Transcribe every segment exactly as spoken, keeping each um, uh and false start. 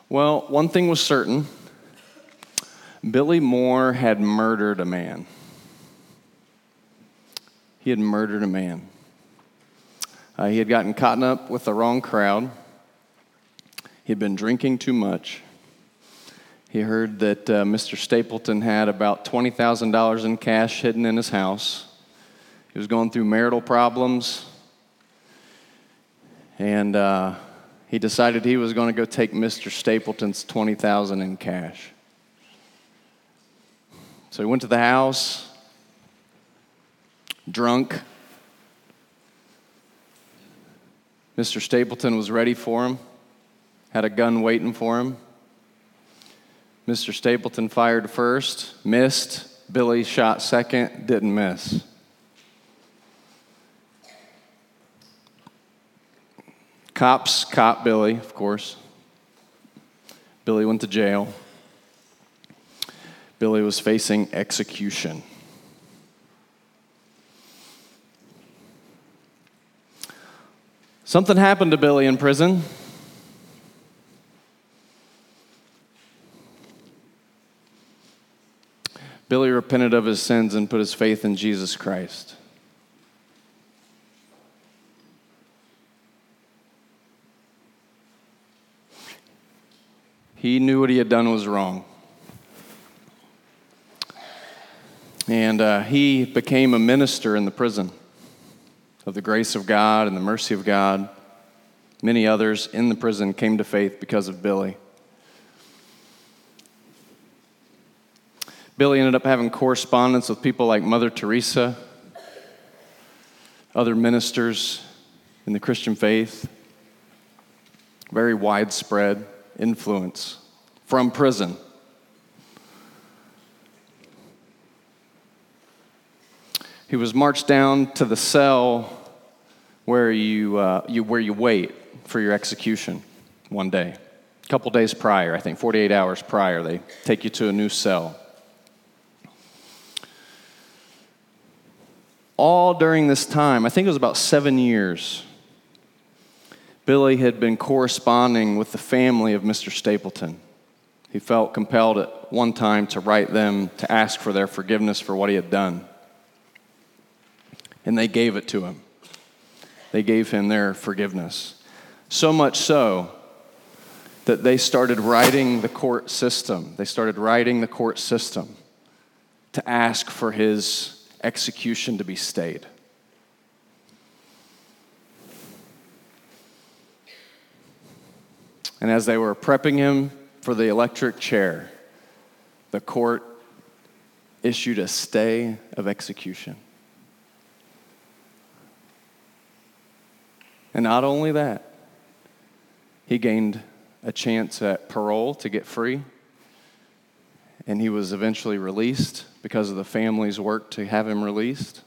Well, one thing was certain. Billy Moore had murdered a man. He had murdered a man. Uh, he had gotten caught up with the wrong crowd. He had been drinking too much. He heard that uh, Mister Stapleton had about twenty thousand dollars in cash hidden in his house. He was going through marital problems. And uh, he decided he was going to go take Mister Stapleton's twenty thousand dollars in cash. So he went to the house, drunk. Mister Stapleton was ready for him, had a gun waiting for him. Mister Stapleton fired first, missed. Billy shot second, didn't miss. Cops caught Billy, of course. Billy went to jail. Billy was facing execution. Something happened to Billy in prison. Billy repented of his sins and put his faith in Jesus Christ. He knew what he had done was wrong. And uh, he became a minister in the prison of the grace of God and the mercy of God. Many others in the prison came to faith because of Billy. Billy ended up having correspondence with people like Mother Teresa, other ministers in the Christian faith. Very widespread influence from prison. He was marched down to the cell where you, uh, you where you wait for your execution one day. A couple days prior, I think forty-eight hours prior, they take you to a new cell. All during this time, I think it was about seven years, Billy had been corresponding with the family of Mister Stapleton. He felt compelled at one time to write them to ask for their forgiveness for what he had done. And they gave it to him. They gave him their forgiveness. So much so that they started writing the court system. They started writing the court system to ask for his execution to be stayed. And as they were prepping him for the electric chair, the court issued a stay of execution. And not only that, he gained a chance at parole to get free, and he was eventually released because of the family's work to have him released.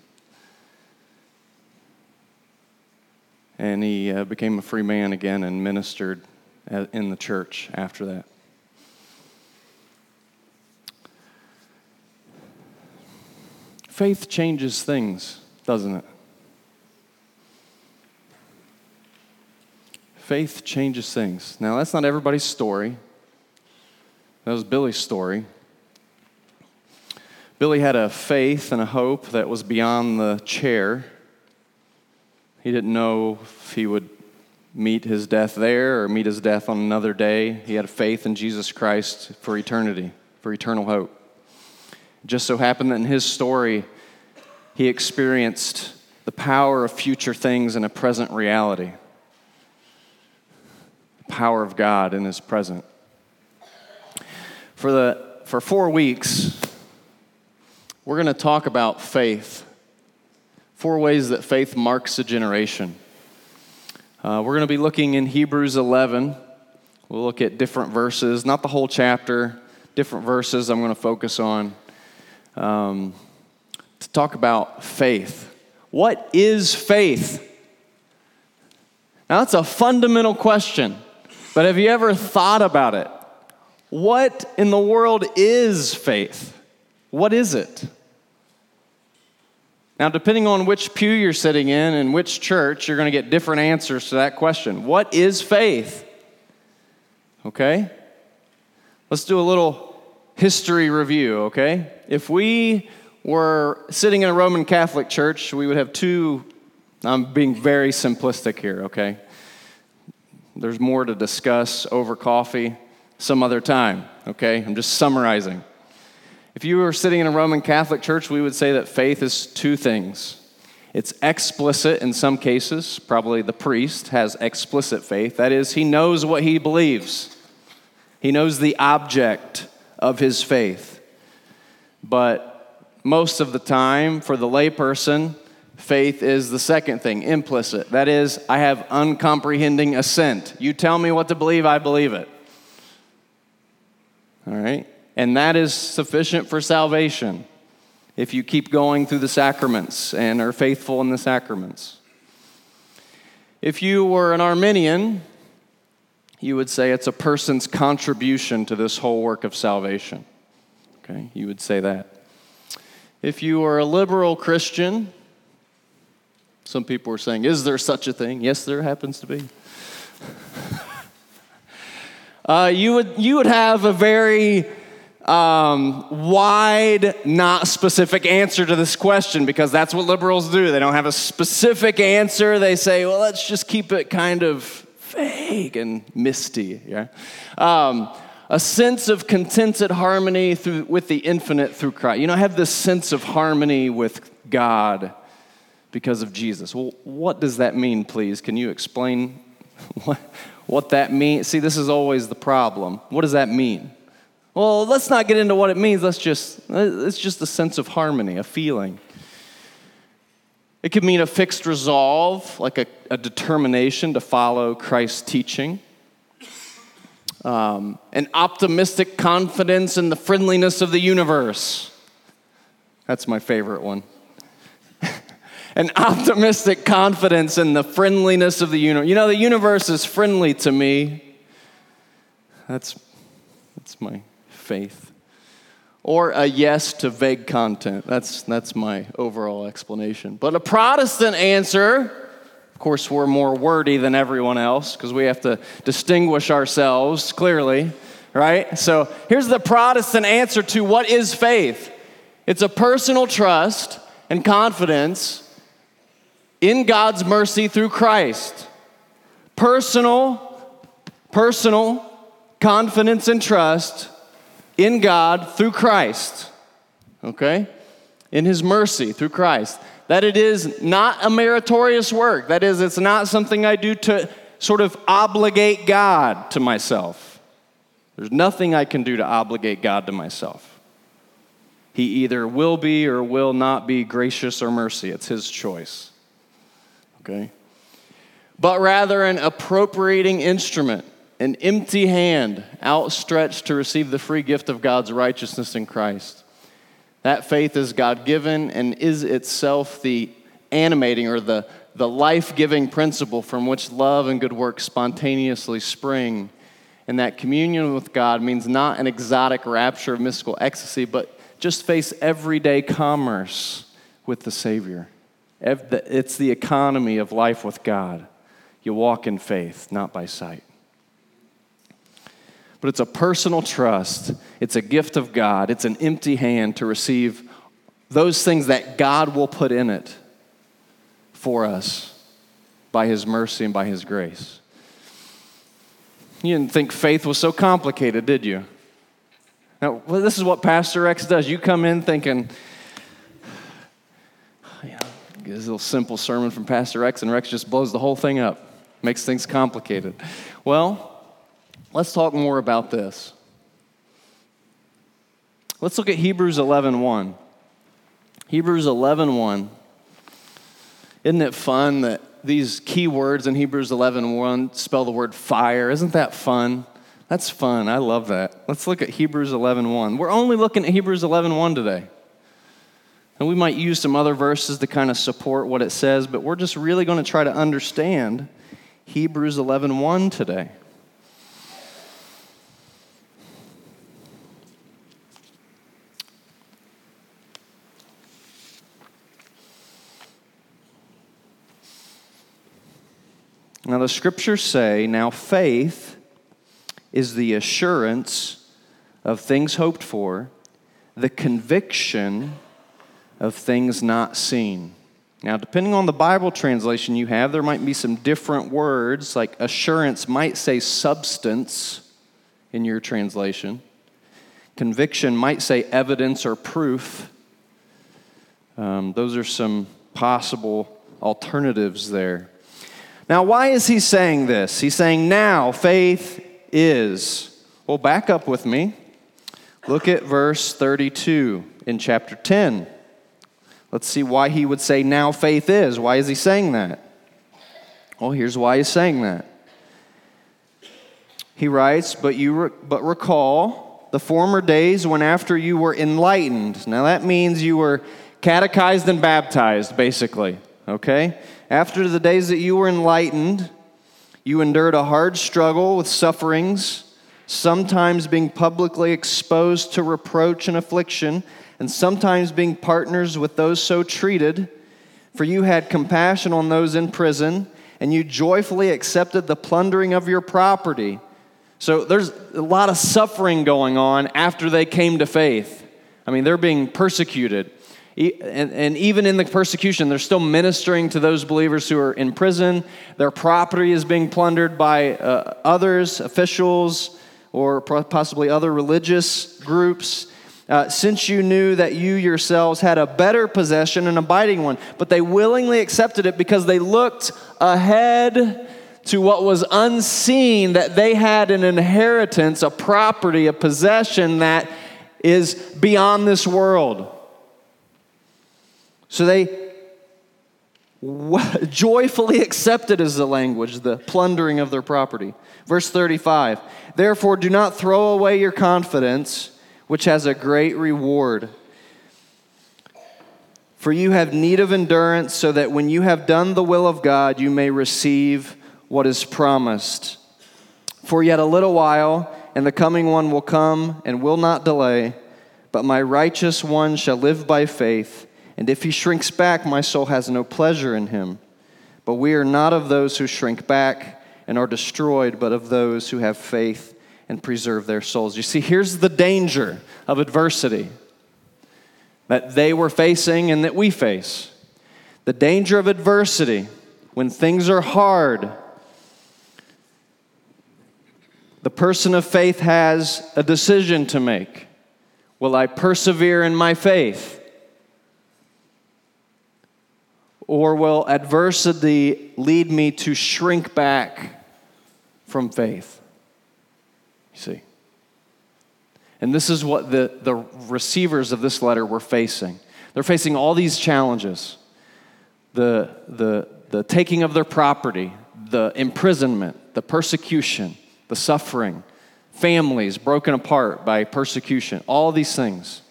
And he uh, became a free man again and ministered in the church after that. Faith changes things, doesn't it? Faith changes things. Now, that's not everybody's story. That was Billy's story. Billy had a faith and a hope that was beyond the chair. He didn't know if he would meet his death there or meet his death on another day. He had a faith in Jesus Christ for eternity, for eternal hope. It just so happened that in his story, he experienced the power of future things in a present reality. The power of God in his present. For the for four weeks, we're going to talk about faith. Four ways that faith marks a generation. Uh, we're going to be looking in Hebrews eleven. We'll look at different verses, not the whole chapter, different verses I'm going to focus on um, to talk about faith. What is faith? Now, that's a fundamental question, but have you ever thought about it? What in the world is faith? What is it? Now, depending on which pew you're sitting in and which church, you're going to get different answers to that question. What is faith? Okay? Let's do a little history review, okay? If we were sitting in a Roman Catholic church, we would have two, I'm being very simplistic here, okay? There's more to discuss over coffee some other time, okay? I'm just summarizing. If you were sitting in a Roman Catholic church, we would say that faith is two things. It's explicit in some cases. Probably the priest has explicit faith. That is, he knows what he believes. He knows the object of his faith. But most of the time, for the layperson, faith is the second thing, implicit. That is, I have uncomprehending assent. You tell me what to believe, I believe it. All right? And that is sufficient for salvation if you keep going through the sacraments and are faithful in the sacraments. If you were an Arminian, you would say it's a person's contribution to this whole work of salvation. Okay? You would say that. If you were a liberal Christian, some people are saying, is there such a thing? Yes, there happens to be. uh, you would you would have a very um, wide, not specific answer to this question, because that's what liberals do. They don't have a specific answer. They say, well, let's just keep it kind of vague and misty. Yeah, um, a sense of contented harmony through with the infinite through Christ. You know, I have this sense of harmony with God because of Jesus. Well, what does that mean, please? Can you explain what, what that means? See, this is always the problem. What does that mean? Well, let's not get into what it means. Let's just, it's just a sense of harmony, a feeling. It could mean a fixed resolve, like a, a determination to follow Christ's teaching. Um, an optimistic confidence in the friendliness of the universe. That's my favorite one. An optimistic confidence in the friendliness of the universe. You know, the universe is friendly to me. That's, that's my faith. Or a yes to vague content. That's, that's my overall explanation. But a Protestant answer, of course, we're more wordy than everyone else because we have to distinguish ourselves clearly, right? So here's the Protestant answer to what is faith. It's a personal trust and confidence in God's mercy through Christ. Personal, personal confidence and trust in God through Christ. Okay? In His mercy through Christ. That it is not a meritorious work. That is, it's not something I do to sort of obligate God to myself. There's nothing I can do to obligate God to myself. He either will be or will not be gracious or mercy. It's His choice. Okay? But rather an appropriating instrument, an empty hand outstretched to receive the free gift of God's righteousness in Christ. That faith is God-given and is itself the animating or the, the life-giving principle from which love and good works spontaneously spring. And that communion with God means not an exotic rapture of mystical ecstasy, but just face everyday commerce with the Savior. It's the economy of life with God. You walk in faith, not by sight. But it's a personal trust. It's a gift of God. It's an empty hand to receive those things that God will put in it for us by His mercy and by His grace. You didn't think faith was so complicated, did you? Now, well, this is what Pastor Rex does. You come in thinking, you know, get this little simple sermon from Pastor Rex, and Rex just blows the whole thing up, makes things complicated. Well, let's talk more about this. Let's look at Hebrews eleven one. Hebrews eleven one. Isn't it fun that these key words in Hebrews eleven one spell the word fire? Isn't that fun? That's fun. I love that. Let's look at Hebrews eleven one. We're only looking at Hebrews eleven one today. And we might use some other verses to kind of support what it says, but we're just really going to try to understand Hebrews eleven one today. Now the scriptures say, now faith is the assurance of things hoped for, the conviction of things not seen. Now, depending on the Bible translation you have, there might be some different words, like assurance might say substance in your translation. Conviction might say evidence or proof. Um, those are some possible alternatives there. Now, why is he saying this? He's saying, now faith is. Well, back up with me. Look at verse thirty-two in chapter ten. Let's see why he would say, now faith is. Why is he saying that? Well, here's why he's saying that. He writes, but you re- but recall the former days when after you were enlightened. Now that means you were catechized and baptized, basically, okay? After the days that you were enlightened, you endured a hard struggle with sufferings, sometimes being publicly exposed to reproach and affliction, and sometimes being partners with those so treated. For you had compassion on those in prison, and you joyfully accepted the plundering of your property. So there's a lot of suffering going on after they came to faith. I mean, they're being persecuted. And, and even in the persecution, they're still ministering to those believers who are in prison. Their property is being plundered by uh, others, officials, or possibly other religious groups. Uh, since you knew that you yourselves had a better possession, an abiding one. But they willingly accepted it because they looked ahead to what was unseen, that they had an inheritance, a property, a possession that is beyond this world. So they w- joyfully accepted, is the language, the plundering of their property. Verse thirty-five, therefore do not throw away your confidence, which has a great reward. For you have need of endurance, so that when you have done the will of God, you may receive what is promised. For yet a little while, and the coming one will come and will not delay, but my righteous one shall live by faith, and if he shrinks back, my soul has no pleasure in him. But we are not of those who shrink back and are destroyed, but of those who have faith and preserve their souls. You see, here's the danger of adversity that they were facing and that we face. The danger of adversity, when things are hard, the person of faith has a decision to make. Will I persevere in my faith? Or will adversity lead me to shrink back from faith? You see. And this is what the, the receivers of this letter were facing. They're facing all these challenges. The, the, the taking of their property, the imprisonment, the persecution, the suffering, families broken apart by persecution, all these things.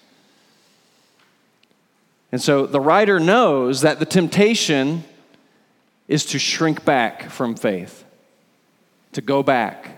And so the writer knows that the temptation is to shrink back from faith, to go back.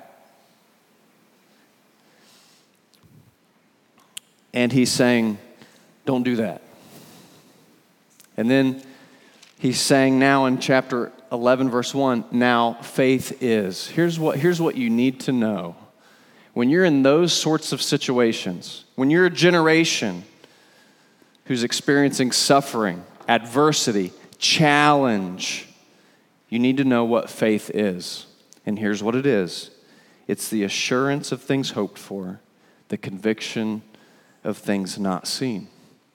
And he's saying, don't do that. And then he's saying now in chapter eleven, verse one, now faith is. Here's what, here's what you need to know. When you're in those sorts of situations, when you're a generation who's experiencing suffering, adversity, challenge, you need to know what faith is. And here's what it is. It's the assurance of things hoped for, the conviction of things not seen.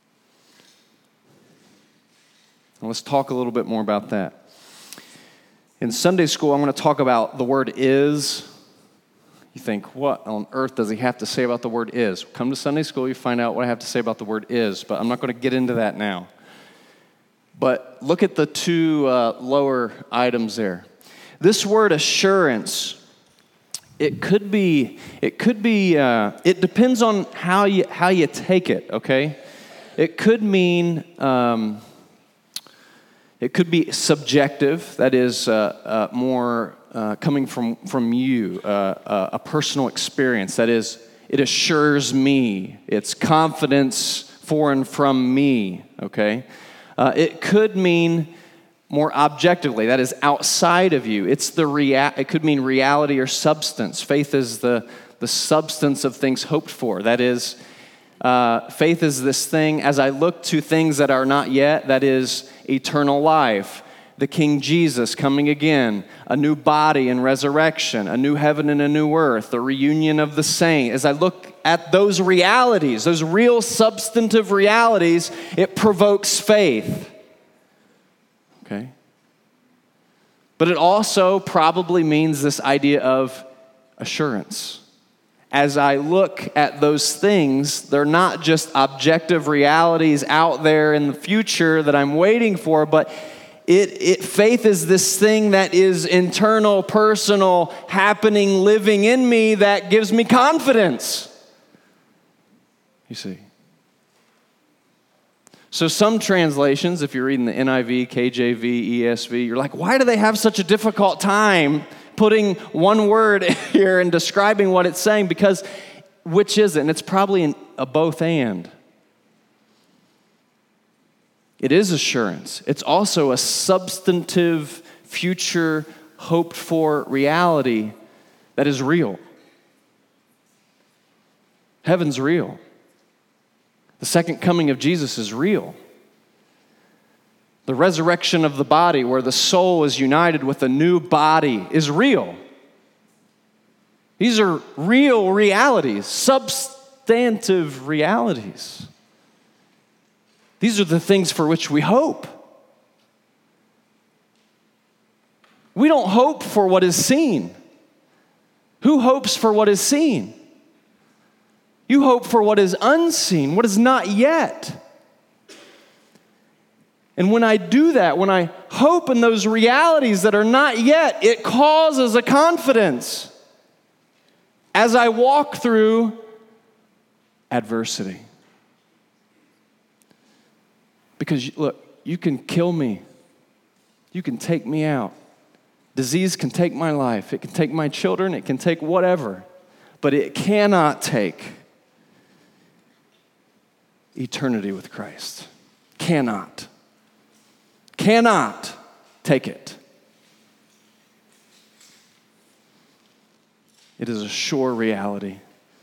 Now let's talk a little bit more about that. In Sunday school, I'm going to talk about the word is. You think, what on earth does he have to say about the word is? Come to Sunday school, you find out what I have to say about the word is, but I'm not going to get into that now. But look at the two uh, lower items there. This word assurance, it could be, it could be, uh, it depends on how you how you take it. Okay, it could mean, um, it could be subjective. That is uh, uh, more. Uh, coming from, from you, uh, uh, a personal experience. That is, it assures me. It's confidence for and from me, okay? Uh, it could mean more objectively, that is outside of you. It's the rea- It could mean reality or substance. Faith is the, the substance of things hoped for. That is, uh, faith is this thing, as I look to things that are not yet, that is eternal life, the King Jesus coming again, a new body and resurrection, a new heaven and a new earth, the reunion of the saints. As I look at those realities, those real substantive realities, it provokes faith. Okay? But it also probably means this idea of assurance. As I look at those things, they're not just objective realities out there in the future that I'm waiting for, but It, it, faith is this thing that is internal, personal, happening, living in me that gives me confidence. You see. So some translations, if you're reading the N I V, K J V, E S V, you're like, why do they have such a difficult time putting one word here and describing what it's saying? Because which is it? And it's probably an, a both and. It is assurance. It's also a substantive, future, hoped-for reality that is real. Heaven's real. The second coming of Jesus is real. The resurrection of the body, where the soul is united with a new body, is real. These are real realities, substantive realities. These are the things for which we hope. We don't hope for what is seen. Who hopes for what is seen? You hope for what is unseen, what is not yet. And when I do that, when I hope in those realities that are not yet, it causes a confidence as I walk through adversity. Because, look, you can kill me. You can take me out. Disease can take my life. It can take my children. It can take whatever. But it cannot take eternity with Christ. Cannot. Cannot take it. It is a sure reality.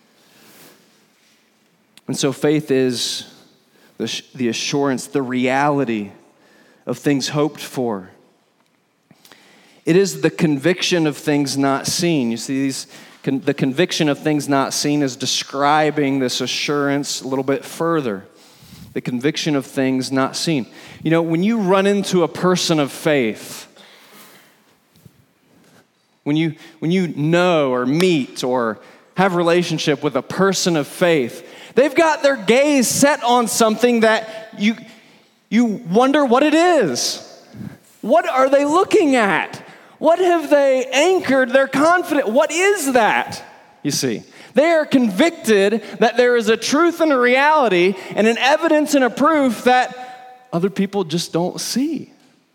And so faith is The, the assurance, the reality of things hoped for. It is the conviction of things not seen. You see, these, con, the conviction of things not seen is describing this assurance a little bit further. The conviction of things not seen. You know, when you run into a person of faith, when you, when you know or meet or have a relationship with a person of faith, they've got their gaze set on something that you, you wonder what it is. What are they looking at? What have they anchored their confidence? What is that? You see, they are convicted that there is a truth and a reality and an evidence and a proof that other people just don't see.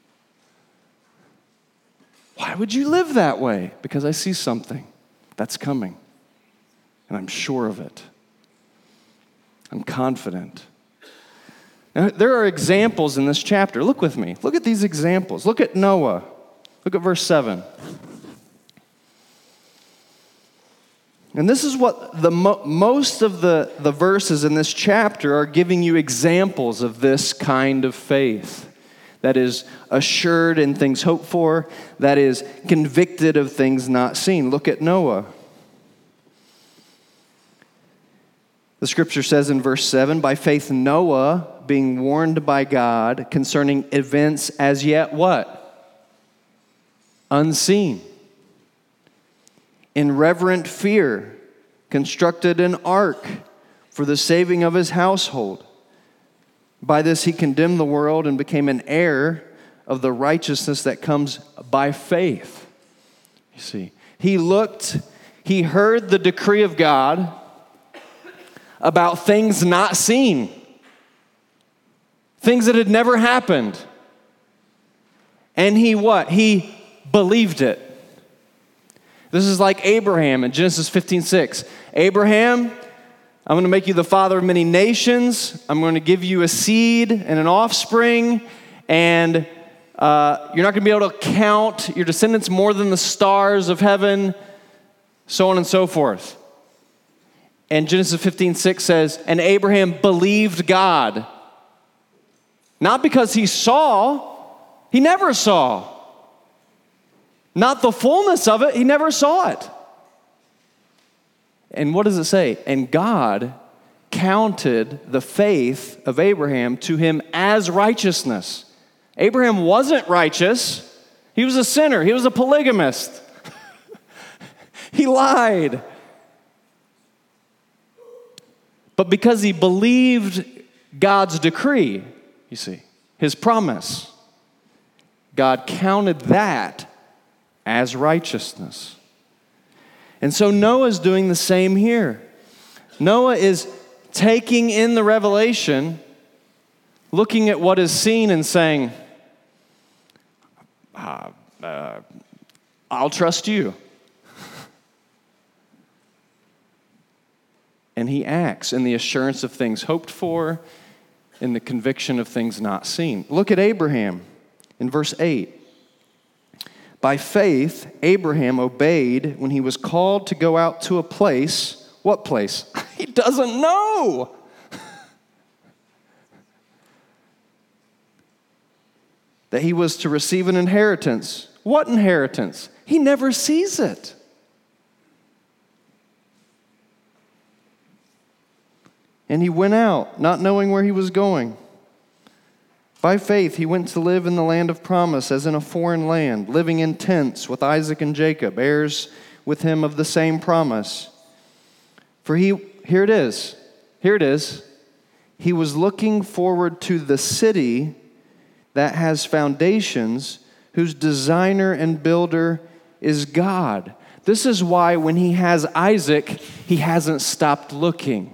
Why would you live that way? Because I see something that's coming, and I'm sure of it. I'm confident. Now, there are examples in this chapter. Look with me. Look at these examples. Look at Noah. Look at verse seven. And this is what the mo- most of the, the verses in this chapter are giving you examples of this kind of faith that is assured in things hoped for, that is convicted of things not seen. Look at Noah. The scripture says in verse seven, by faith Noah, being warned by God concerning events as yet what? Unseen. In reverent fear, constructed an ark for the saving of his household. By this he condemned the world and became an heir of the righteousness that comes by faith. You see, he looked, he heard the decree of God about things not seen, things that had never happened. And he what? He believed it. This is like Abraham in Genesis fifteen six. Abraham, I'm going to make you the father of many nations. I'm going to give you a seed and an offspring, and uh, you're not going to be able to count your descendants more than the stars of heaven, so on and so forth. And Genesis fifteen six says, and Abraham believed God. Not because he saw, he never saw. Not the fullness of it, he never saw it. And what does it say? And God counted the faith of Abraham to him as righteousness. Abraham wasn't righteous. He was a sinner. He was a polygamist. He lied. But because he believed God's decree, you see, his promise, God counted that as righteousness. And so Noah's doing the same here. Noah is taking in the revelation, looking at what is seen and saying, uh, uh, I'll trust you. And he acts in the assurance of things hoped for, in the conviction of things not seen. Look at Abraham in verse eight. By faith, Abraham obeyed when he was called to go out to a place. What place? He doesn't know. That he was to receive an inheritance. What inheritance? He never sees it. And he went out, not knowing where he was going. By faith, he went to live in the land of promise, as in a foreign land, living in tents with Isaac and Jacob, heirs with him of the same promise. For he, here it is, here it is, he was looking forward to the city that has foundations, whose designer and builder is God. This is why when he has Isaac, he hasn't stopped looking.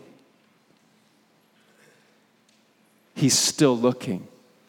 He's still looking.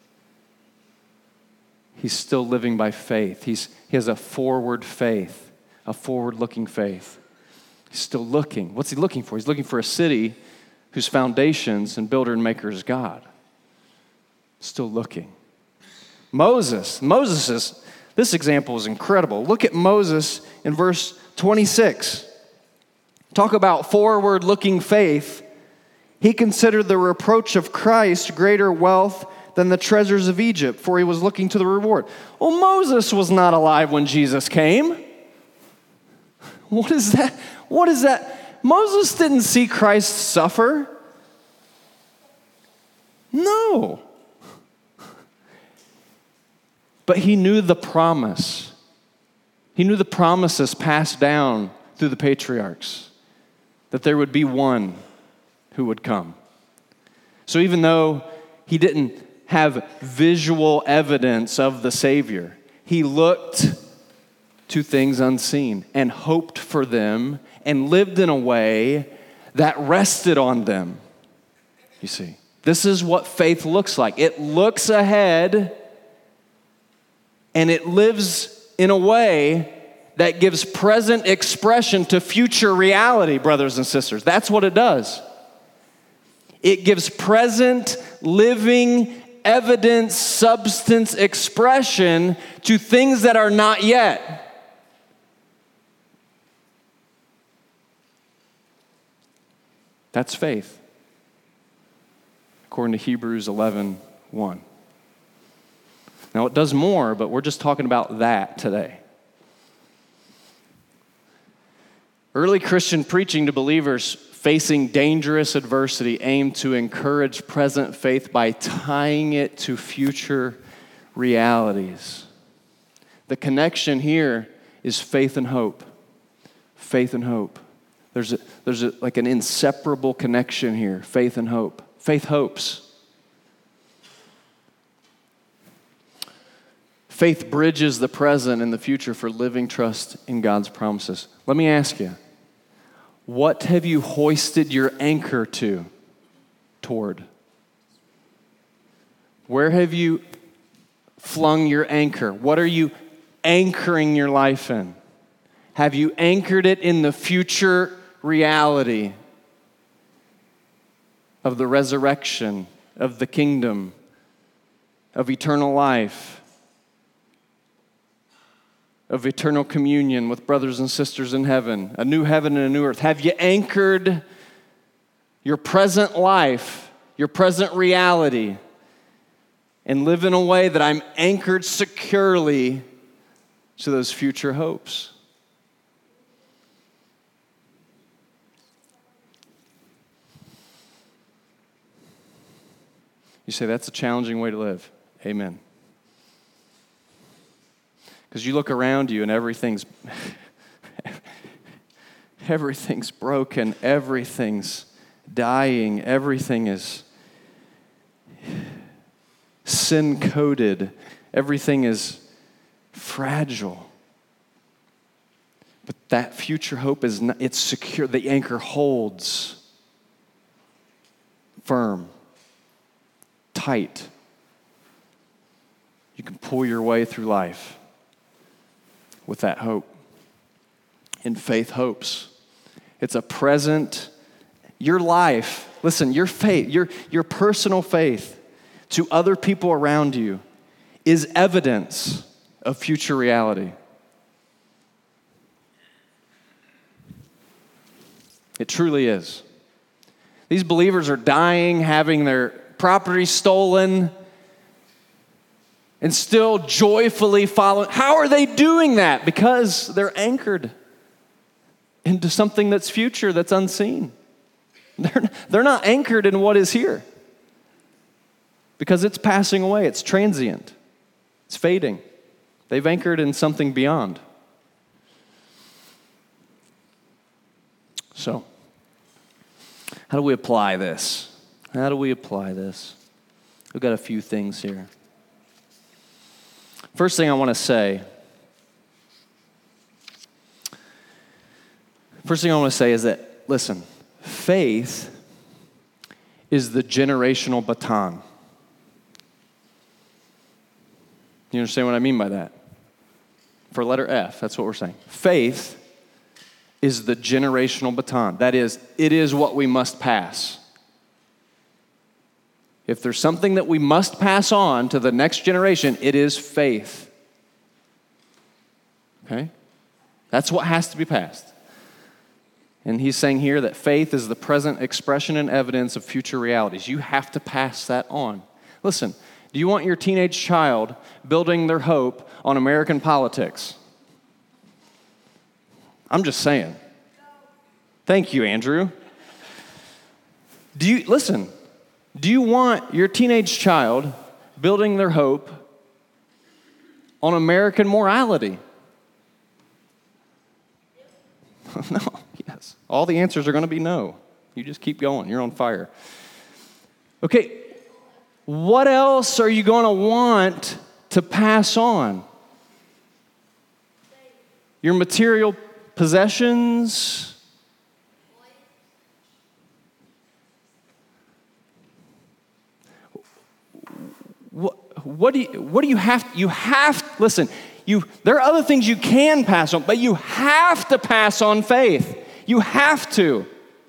He's still living by faith. He's, he has a forward faith, a forward-looking faith. He's still looking. What's he looking for? He's looking for a city whose foundations and builder and maker is God. Still looking. Moses. Moses is, this example is incredible. Look at Moses in verse twenty-six. Talk about forward-looking faith. He considered the reproach of Christ greater wealth than the treasures of Egypt, for he was looking to the reward. Well, Moses was not alive when Jesus came. What is that? What is that? Moses didn't see Christ suffer. No. But he knew the promise. He knew the promises passed down through the patriarchs, that there would be one who would come. So even though he didn't have visual evidence of the Savior, he looked to things unseen and hoped for them and lived in a way that rested on them. You see, this is what faith looks like. It looks ahead and it lives in a way that gives present expression to future reality, brothers and sisters. That's what it does. It gives present, living, evidence, substance, expression to things that are not yet. That's faith, according to Hebrews eleven one. Now, it does more, but we're just talking about that today. Early Christian preaching to believers facing dangerous adversity aimed to encourage present faith by tying it to future realities. The connection here is faith and hope. Faith and hope. There's a, there's a, like an inseparable connection here, faith and hope. Faith hopes. Faith bridges the present and the future for living trust in God's promises. Let me ask you, what have you hoisted your anchor to, toward? Where have you flung your anchor? What are you anchoring your life in? Have you anchored it in the future reality of the resurrection, of the kingdom, of eternal life, of eternal communion with brothers and sisters in heaven, a new heaven and a new earth? Have you anchored your present life, your present reality, and live in a way that I'm anchored securely to those future hopes. You say, that's a challenging way to live. Amen. Because you look around you and everything's everything's broken, everything's dying, everything is sin-coated, everything is fragile. But that future hope is not, it's secure. The anchor holds firm, tight. You can pull your way through life with that hope. And faith hopes. It's a present, your life, listen, your faith, your, your personal faith to other people around you is evidence of future reality. It truly is. These believers are dying, having their property stolen, and still joyfully following. How are they doing that? Because they're anchored into something that's future, that's unseen. They're, they're not anchored in what is here. Because it's passing away, it's transient, it's fading. They've anchored in something beyond. So, how do we apply this? How do we apply this? We've got a few things here. First thing I want to say, first thing I want to say is that, listen, faith is the generational baton. You understand what I mean by that? For letter F, that's what we're saying. Faith is the generational baton. That is, it is what we must pass. If there's something that we must pass on to the next generation, it is faith. Okay? That's what has to be passed. And he's saying here that faith is the present expression and evidence of future realities. You have to pass that on. Listen, do you want your teenage child building their hope on American politics? I'm just saying. Thank you, Andrew. Do you, listen, do you want your teenage child building their hope on American morality? No, yes. All the answers are going to be no. You just keep going. You're on fire. Okay, what else are you going to want to pass on? Your material possessions? What, what do you, what do you have, you have, listen, you, there are other things you can pass on, but you have to pass on faith. You have to.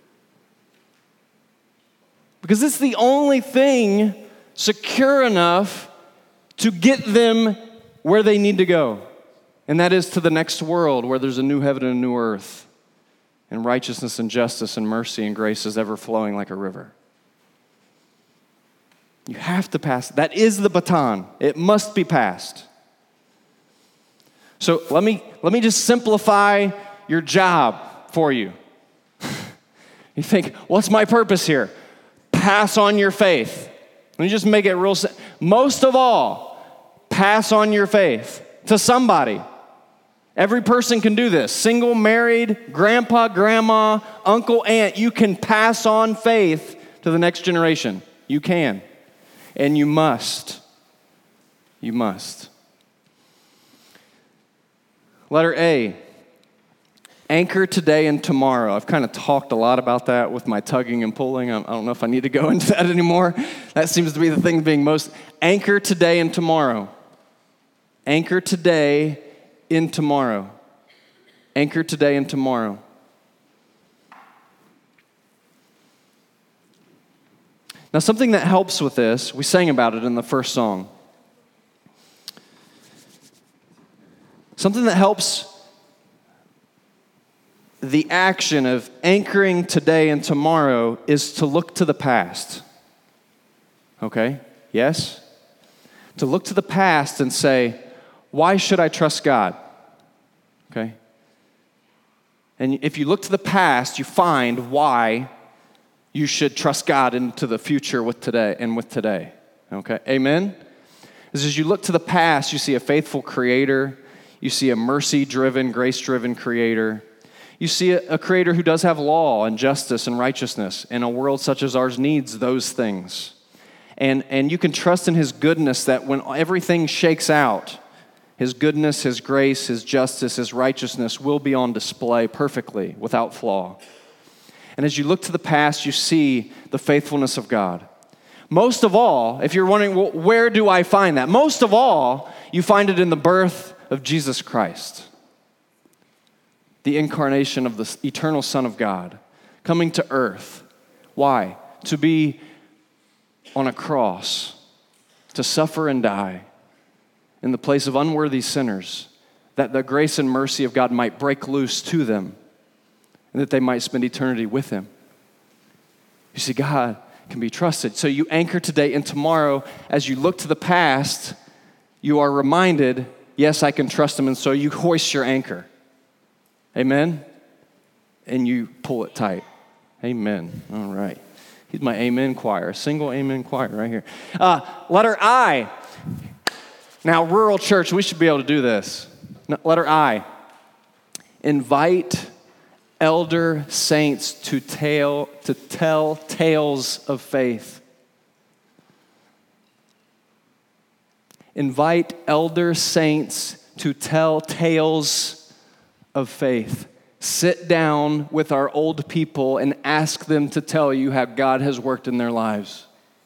Because it's the only thing secure enough to get them where they need to go. And that is to the next world where there's a new heaven and a new earth. And righteousness and justice and mercy and grace is ever flowing like a river. You have to pass. That is the baton. It must be passed. So let me let me just simplify your job for you. You think, what's my purpose here? Pass on your faith. Let me just make it real simple. Most of all, pass on your faith to somebody. Every person can do this. Single, married, grandpa, grandma, uncle, aunt. You can pass on faith to the next generation. You can. And you must. You must. Letter A, anchor today and tomorrow. I've kind of talked a lot about that with my tugging and pulling. I don't know if I need to go into that anymore. That seems to be the thing being most. Anchor today and tomorrow. Anchor today in tomorrow. Anchor today and tomorrow. Now, something that helps with this, we sang about it in the first song. Something that helps the action of anchoring today and tomorrow is to look to the past. Okay? Yes? To look to the past and say, why should I trust God? Okay? And if you look to the past, you find why you should trust God into the future with today and with today. Okay? Amen? As you look to the past, you see a faithful creator. You see a mercy-driven, grace-driven creator. You see a, a creator who does have law and justice and righteousness, and a world such as ours needs those things. And, and you can trust in his goodness that when everything shakes out, his goodness, his grace, his justice, his righteousness will be on display perfectly, without flaw. And as you look to the past, you see the faithfulness of God. Most of all, if you're wondering, well, where do I find that? Most of all, you find it in the birth of Jesus Christ, the incarnation of the eternal Son of God, coming to earth. Why? To be on a cross, to suffer and die in the place of unworthy sinners, that the grace and mercy of God might break loose to them, and that they might spend eternity with him. You see, God can be trusted. So you anchor today and tomorrow. As you look to the past, you are reminded, yes, I can trust him, and so you hoist your anchor. Amen? And you pull it tight. Amen. All right. He's my amen choir, a single amen choir right here. Uh, letter I. Now, rural church, we should be able to do this. Letter I. Invite elder saints to tell, to tell tales of faith. Invite elder saints to tell tales of faith. Sit down with our old people and ask them to tell you how God has worked in their lives.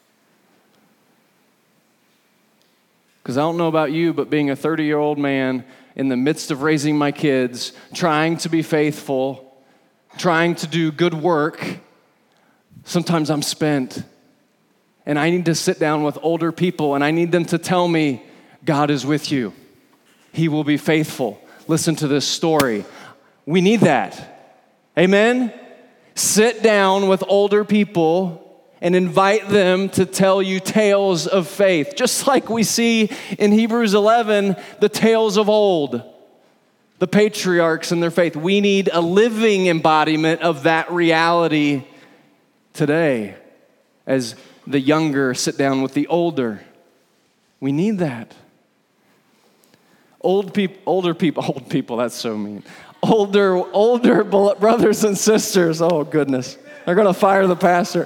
Because I don't know about you, but being a thirty-year-old man in the midst of raising my kids, trying to be faithful, trying to do good work, sometimes I'm spent. And I need to sit down with older people and I need them to tell me, God is with you. He will be faithful. Listen to this story. We need that. Amen? Sit down with older people and invite them to tell you tales of faith. Just like we see in Hebrews eleven, the tales of old, the patriarchs and their faith. We need a living embodiment of that reality today as the younger sit down with the older. We need that. Old people, older people, old people, that's so mean. Older, older brothers and sisters, oh goodness, they're gonna fire the pastor.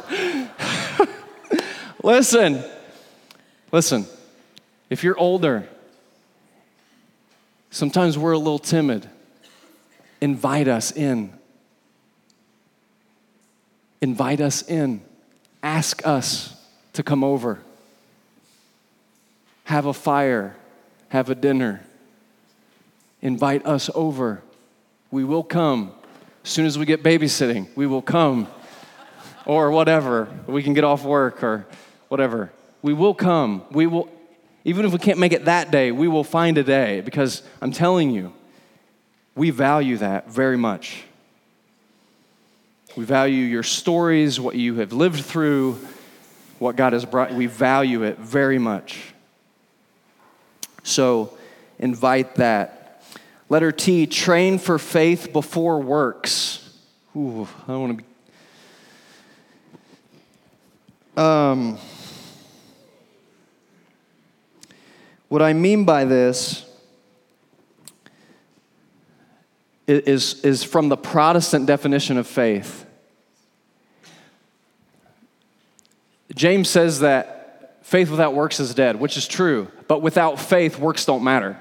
Listen, listen, if you're older, sometimes we're a little timid. Invite us in. Invite us in. Ask us to come over. Have a fire, have a dinner. Invite us over. We will come. As soon as we get babysitting, we will come. Or whatever. We can get off work or whatever. We will come. We will, even if we can't make it that day, we will find a day because I'm telling you, we value that very much. We value your stories, what you have lived through, what God has brought. We value it very much. So invite that. Letter T, train for faith before works. Ooh, I don't want to be... Um, what I mean by this is, is from the Protestant definition of faith. James says that faith without works is dead, which is true, but without faith, works don't matter.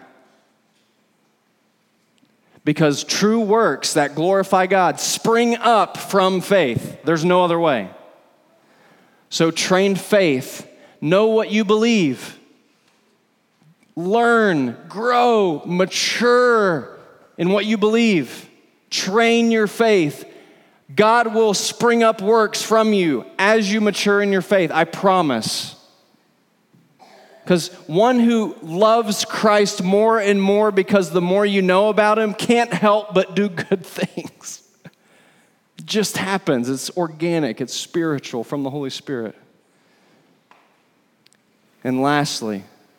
Because true works that glorify God spring up from faith. There's no other way. So train faith. Know what you believe. Learn, grow, mature in what you believe. Train your faith. God will spring up works from you as you mature in your faith. I promise. Because one who loves Christ more and more because the more you know about him can't help but do good things. It just happens. It's organic. It's spiritual from the Holy Spirit. And lastly,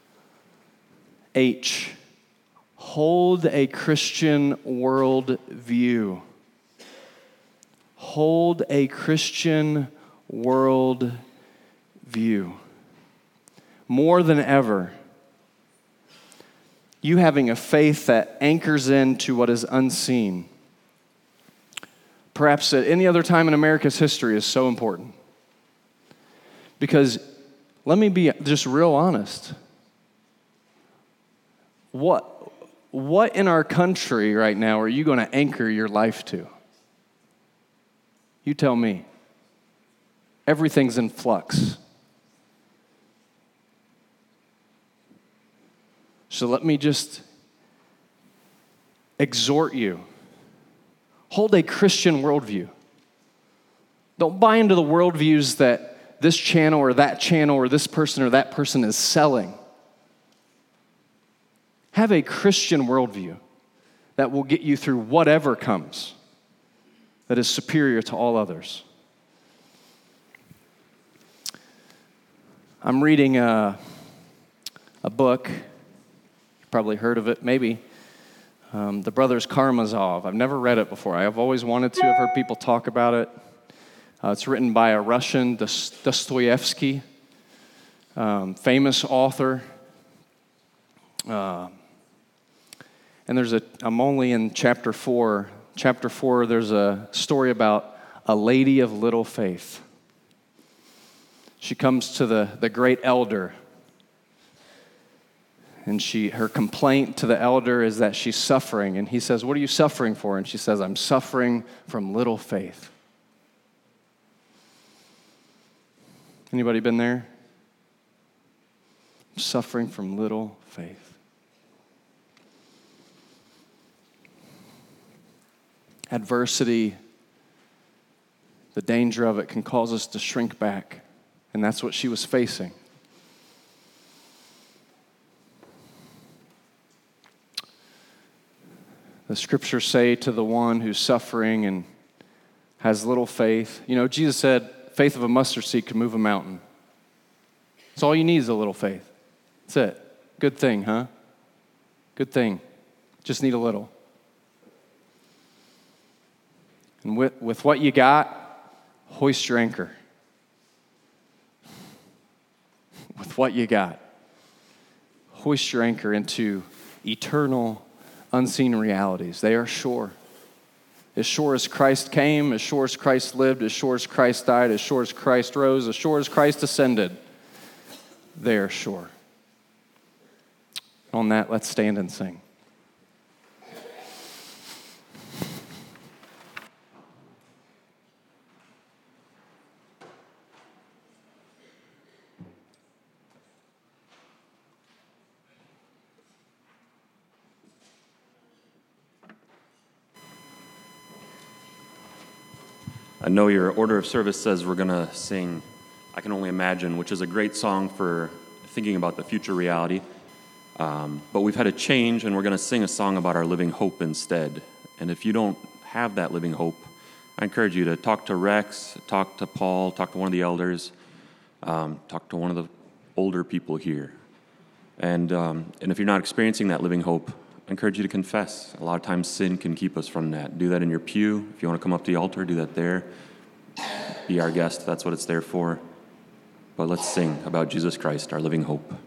H, hold a Christian world view. Hold a Christian world view. More than ever, you having a faith that anchors into what is unseen, perhaps at any other time in America's history, is so important. Because let me be just real honest. What, what in our country right now are you going to anchor your life to? You tell me. Everything's in flux. So let me just exhort you. Hold a Christian worldview. Don't buy into the worldviews that this channel or that channel or this person or that person is selling. Have a Christian worldview that will get you through whatever comes, that is superior to all others. I'm reading a, a book. You've probably heard of it, maybe. Um, the Brothers Karamazov. I've never read it before. I've always wanted to. I've heard people talk about it. Uh, it's written by a Russian, Dostoevsky, um, famous author. Uh, and there's a, I'm only in chapter four. Chapter four, there's a story about a lady of little faith. She comes to the, the great elder. And she, her complaint to the elder is that she's suffering. And he says, "What are you suffering for?" And she says, "I'm suffering from little faith." Anybody been there? Suffering from little faith. Adversity, the danger of it can cause us to shrink back. And that's what she was facing. The scriptures say to the one who's suffering and has little faith, you know, Jesus said, faith of a mustard seed can move a mountain. That's all you need is a little faith. That's it. Good thing, huh? Good thing. Just need a little. And with, with what you got, hoist your anchor. With what you got, hoist your anchor into eternal, unseen realities. They are sure. As sure as Christ came, as sure as Christ lived, as sure as Christ died, as sure as Christ rose, as sure as Christ ascended, they are sure. On that, let's stand and sing. I know your order of service says we're going to sing I Can Only Imagine, which is a great song for thinking about the future reality. Um, but we've had a change, and we're going to sing a song about our living hope instead. And if you don't have that living hope, I encourage you to talk to Rex, talk to Paul, talk to one of the elders, um, talk to one of the older people here. And, um, and if you're not experiencing that living hope, I encourage you to confess. A lot of times sin can keep us from that. Do that in your pew. If you want to come up to the altar, do that there. Be our guest. That's what it's there for. But let's sing about Jesus Christ, our living hope.